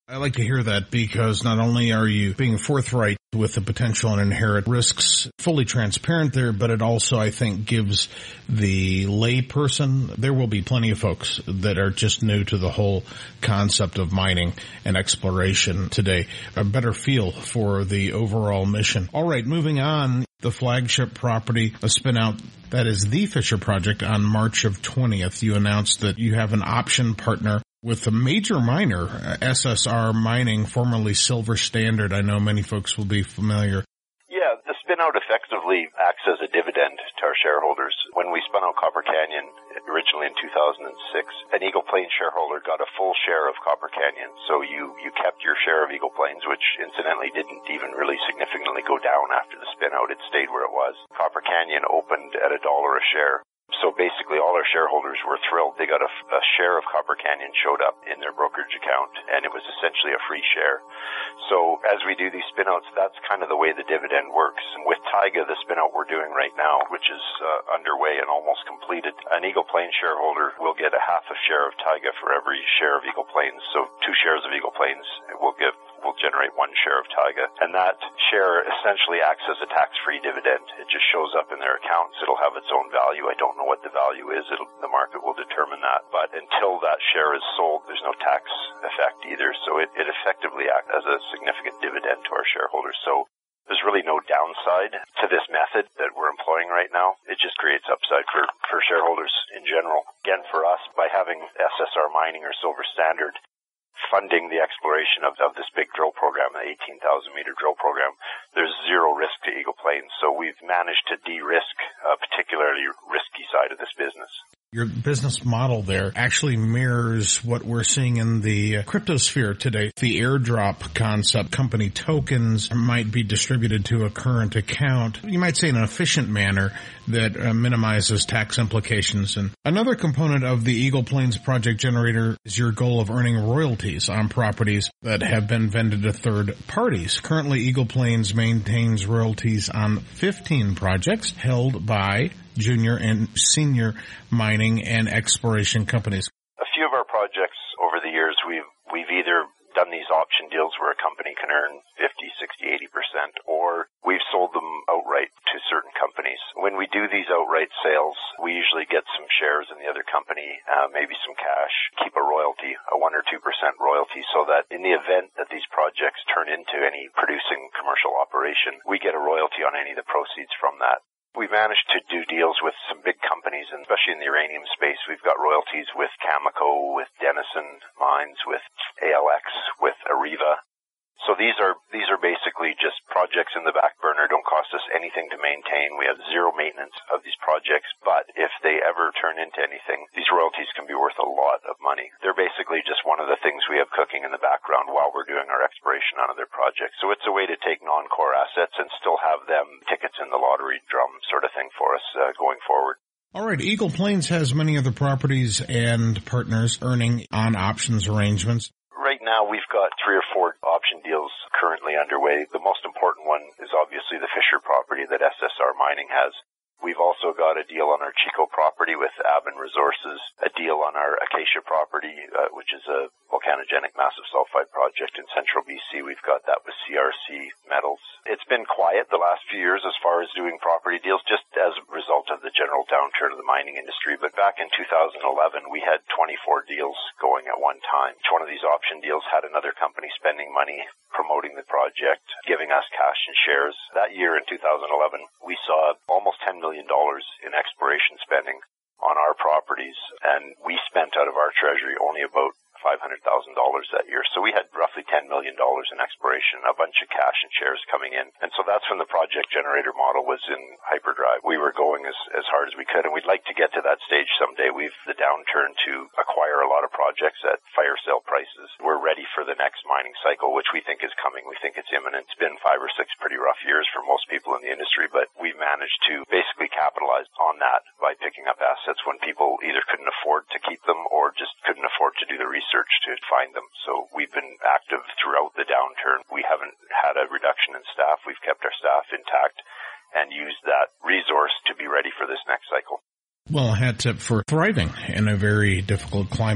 I like to hear that because not only are you being forthright with the potential and inherent risks, fully transparent there, but it also, I think, gives the lay person, there will be plenty of folks that are just new to the whole concept of mining and exploration today, a better feel for the overall mission. All right, moving on, the flagship property, a spin-out, that is the Fisher Project on March of 20th. You announced that you have an option partner with a major miner, SSR Mining, formerly Silver Standard. I know many folks will be familiar. Yeah, the spin-out effectively acts as a dividend to our shareholders. When we spun out Copper Canyon originally in 2006, an Eagle Plains shareholder got a full share of Copper Canyon. So you kept your share of Eagle Plains, which incidentally didn't even really significantly go down after the spin-out. It stayed where it was. Copper Canyon opened at $1 a share. So basically all our shareholders were thrilled. They got a share of Copper Canyon showed up in their brokerage account, and it was essentially a free share. So as we do these spinouts, that's kind of the way the dividend works. And with Taiga, the spinout we're doing right now, which is underway and almost completed, an Eagle Plains shareholder will get a half a share of Taiga for every share of Eagle Plains. So 2 shares of Eagle Plains will generate 1 share of Taiga. And that share essentially acts as a tax-free dividend. It just shows up in their accounts. It'll have its own value. I don't know what the value is. The market will determine that. But until that share is sold, there's no tax effect either. So it effectively acts as a significant dividend to our shareholders. So there's really no downside to this method that we're employing right now. It just creates upside for shareholders in general. Again, for us, by having SSR Mining or Silver Standard funding the exploration of this big drill program, the 18,000-meter drill program, there's zero risk to Eagle Plains. So we've managed to de-risk a particularly risky side of this business. Your business model there actually mirrors what we're seeing in the cryptosphere today. The airdrop concept, company tokens might be distributed to a current account, you might say in an efficient manner that minimizes tax implications. And another component of the Eagle Plains Project Generator is your goal of earning royalties on properties that have been vended to third parties. Currently, Eagle Plains maintains royalties on 15 projects held by junior and senior mining and exploration companies. A few of our projects over the years, we've either done these option deals where a company can earn 50, 60, 80%, or we've sold them outright to certain companies. When we do these outright sales, we usually get some shares in the other company, maybe some cash, keep a royalty, a 1 or 2% royalty, so that in the event that these projects turn into any producing commercial operation, we get a royalty on any of the proceeds from that. We've managed to do deals with some big companies, and especially in the uranium space. We've got royalties with Cameco, with Denison Mines, with ALX, with Areva. So these are basically just projects in the back burner, don't cost us anything to maintain. We have zero maintenance of these projects, but if they ever turn into anything, these royalties can be worth a lot of money. They're basically just one of the things we have cooking in the background while we're doing our exploration on other projects. So it's a way to take non-core assets and still have them tickets in the lottery drum sort of thing for us going forward. All right, Eagle Plains has many other properties and partners earning on options arrangements. Right now, we've got 3 or 4 option deals currently underway. The most important one is obviously the Fisher property that SSR Mining has. We've also got a deal on our Chico property with Aben Resources, a deal on our Acacia property, which is a volcanogenic massive sulfide project in central BC. We've got that with CRC Metals. It's been quiet the last few years as far as doing property deals, just as a result of the general downturn of the mining industry. But back in 2011, we had 24 deals going at one time. Each one of these option deals had another company spending money promoting the project, giving us cash and shares. That year in 2011, we saw almost $10 million in exploration spending on our properties, and we spent out of our treasury only about $500,000 that year. So we had roughly $10 million in exploration, a bunch of cash and shares coming in. And so that's when the project generator model was in hyperdrive. We were going as hard as we could, and we'd like to get to that stage someday. We've the downturn to acquire a lot of projects at fire sale prices. We're ready for the next mining cycle, which we think is coming. We think it's imminent. It's been 5 or 6 pretty rough years for most people in the industry, but we've managed to basically capitalize on that by picking up assets when people either couldn't afford to keep them or just couldn't afford to do the research to find them. So we've been active throughout the downturn. We haven't had a reduction in staff. We've kept our staff intact and used that resource to be ready for this next cycle. Well, a hat tip for thriving in a very difficult climate.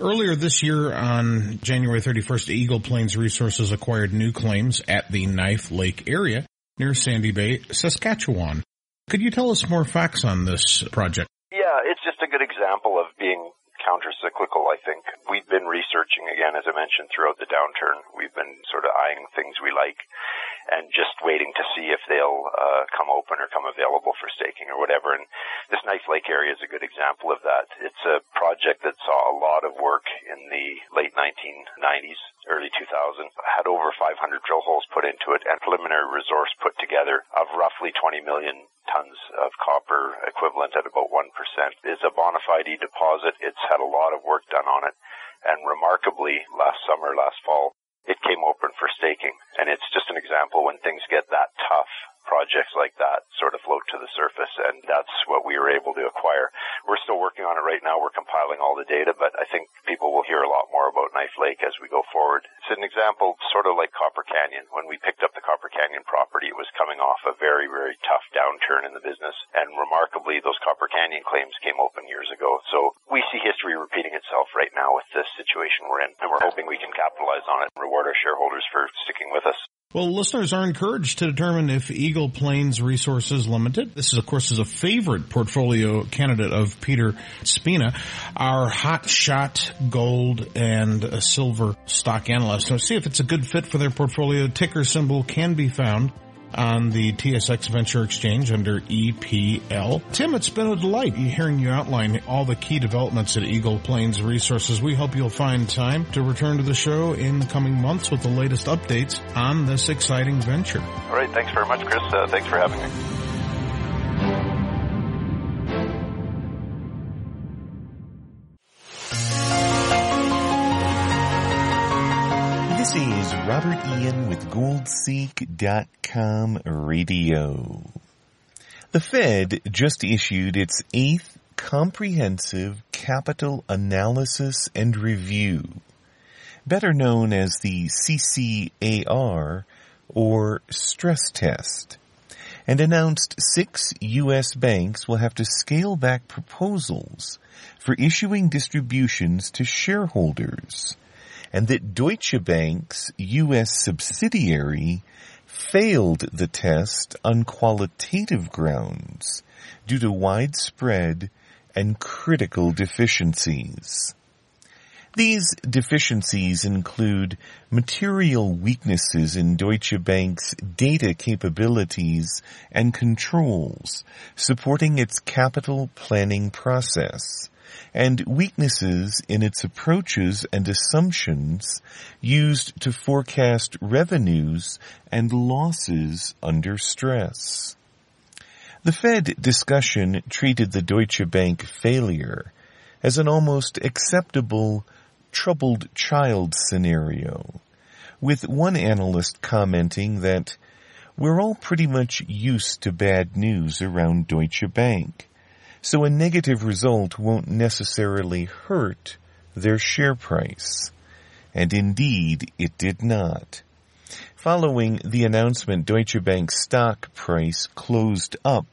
Earlier this year, on January 31st, Eagle Plains Resources acquired new claims at the Knife Lake area near Sandy Bay, Saskatchewan. Could you tell us more facts on this project? Yeah, it's just a good example of being counter-cyclical, I think. We've been researching, again, as I mentioned, throughout the downturn. We've been sort of eyeing things we like and just waiting to see if they'll come open or come available for staking or whatever. And this Knife Lake area is a good example of that. It's a project that saw a lot of work in the late 1990s, early 2000s, had over 500 drill holes put into it and preliminary resource put together of roughly 20 million tons of copper equivalent at about 1%. It's a bona fide deposit. It's had a lot of work done on it. And remarkably, last fall, it came open for staking. And it's just an example when things get that tough, projects like that sort of float to the surface, and that's what we were able to acquire. We're still working on it right now. We're compiling all the data, but I think people will hear a lot more about Knife Lake as we go forward. It's an example sort of like Copper Canyon. When we picked up the Copper Canyon property, it was coming off a very, very tough downturn in the business, and remarkably, those Copper Canyon claims came open years ago. So we see history repeating itself right now with this situation we're in, and we're hoping we can capitalize on it and reward our shareholders for sticking with us. Well, listeners are encouraged to determine if Eagle Plains Resources Limited, this is, of course, is a favorite portfolio candidate of Peter Spina, our hot shot gold and silver stock analyst. So see if it's a good fit for their portfolio. Ticker symbol can be found on the TSX Venture Exchange under EPL. Tim, it's been a delight hearing you outline all the key developments at Eagle Plains Resources. We hope you'll find time to return to the show in the coming months with the latest updates on this exciting venture. All right. Thanks very much, Chris. Thanks for having me. This is Robert Ian with GoldSeek.com Radio. The Fed just issued its 8th Comprehensive Capital Analysis and Review, better known as the CCAR or stress test, and announced 6 U.S. banks will have to scale back proposals for issuing distributions to shareholders, and that Deutsche Bank's U.S. subsidiary failed the test on qualitative grounds due to widespread and critical deficiencies. These deficiencies include material weaknesses in Deutsche Bank's data capabilities and controls supporting its capital planning process, and weaknesses in its approaches and assumptions used to forecast revenues and losses under stress. The Fed discussion treated the Deutsche Bank failure as an almost acceptable troubled child scenario, with one analyst commenting that we're all pretty much used to bad news around Deutsche Bank, so a negative result won't necessarily hurt their share price. And indeed, it did not. Following the announcement, Deutsche Bank's stock price closed up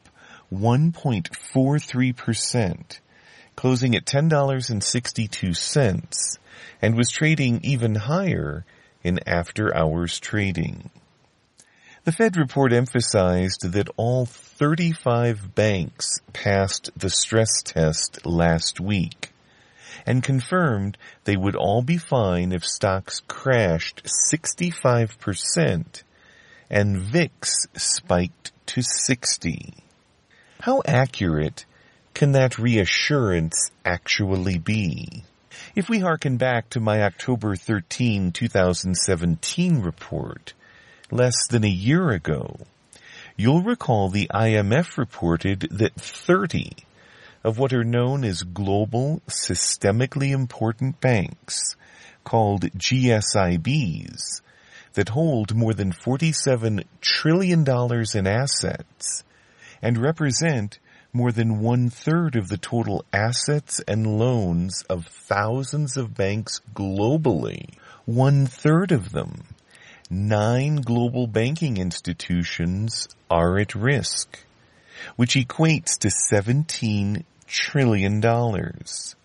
1.43%, closing at $10.62, and was trading even higher in after-hours trading. The Fed report emphasized that all 35 banks passed the stress test last week and confirmed they would all be fine if stocks crashed 65% and VIX spiked to 60. How accurate can that reassurance actually be? If we hearken back to my October 13, 2017 report, less than a year ago, you'll recall the IMF reported that 30 of what are known as global systemically important banks, called GSIBs, that hold more than $47 trillion in assets and represent more than 1/3 of the total assets and loans of thousands of banks globally. 1/3 of them, 9 global banking institutions, are at risk, which equates to $17 trillion.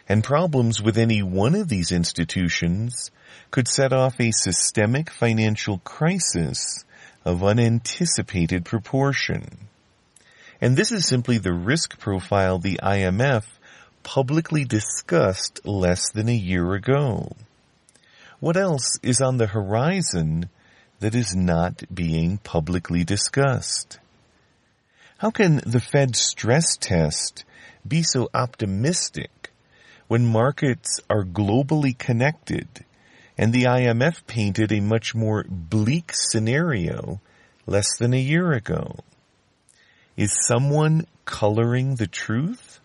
And problems with any one of these institutions could set off a systemic financial crisis of unanticipated proportion. And this is simply the risk profile the IMF publicly discussed less than a year ago. What else is on the horizon that is not being publicly discussed? How can the Fed stress test be so optimistic when markets are globally connected and the IMF painted a much more bleak scenario less than a year ago? Is someone coloring the truth?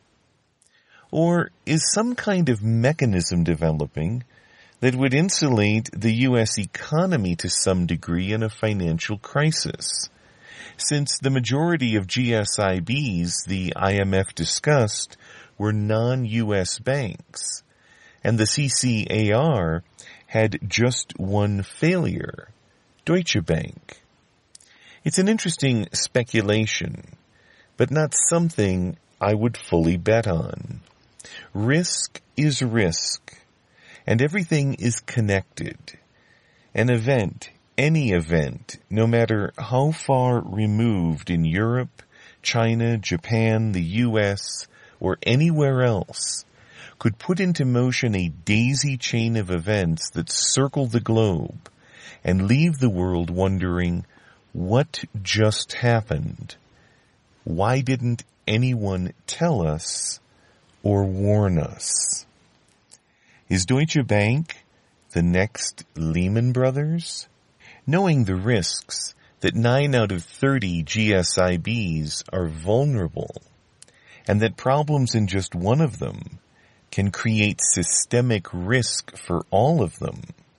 Or is some kind of mechanism developing that would insulate the U.S. economy to some degree in a financial crisis? Since the majority of GSIBs the IMF discussed were non-U.S. banks, and the CCAR had just one failure, Deutsche Bank. It's an interesting speculation, but not something I would fully bet on. Risk is risk, and everything is connected. An event, any event, no matter how far removed in Europe, China, Japan, the U.S., or anywhere else, could put into motion a daisy chain of events that circle the globe and leave the world wondering, what just happened? Why didn't anyone tell us or warn us? Is Deutsche Bank the next Lehman Brothers? Knowing the risks that 9 out of 30 GSIBs are vulnerable, and that problems in just one of them can create systemic risk for all of them,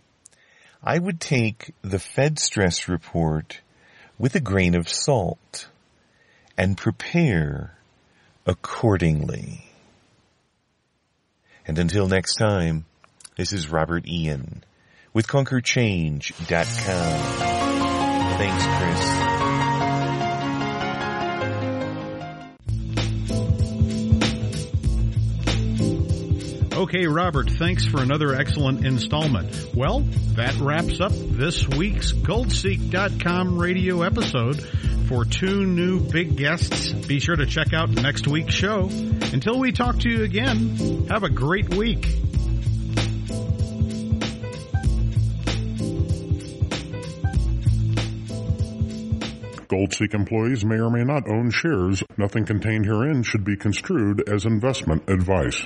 I would take the Fed stress report with a grain of salt and prepare accordingly. And until next time, this is Robert Ian with ConquerChange.com. Thanks, Chris. Okay, Robert, thanks for another excellent installment. Well, that wraps up this week's GoldSeek.com radio episode. For 2 new big guests, be sure to check out next week's show. Until we talk to you again, have a great week. GoldSeek employees may or may not own shares. Nothing contained herein should be construed as investment advice.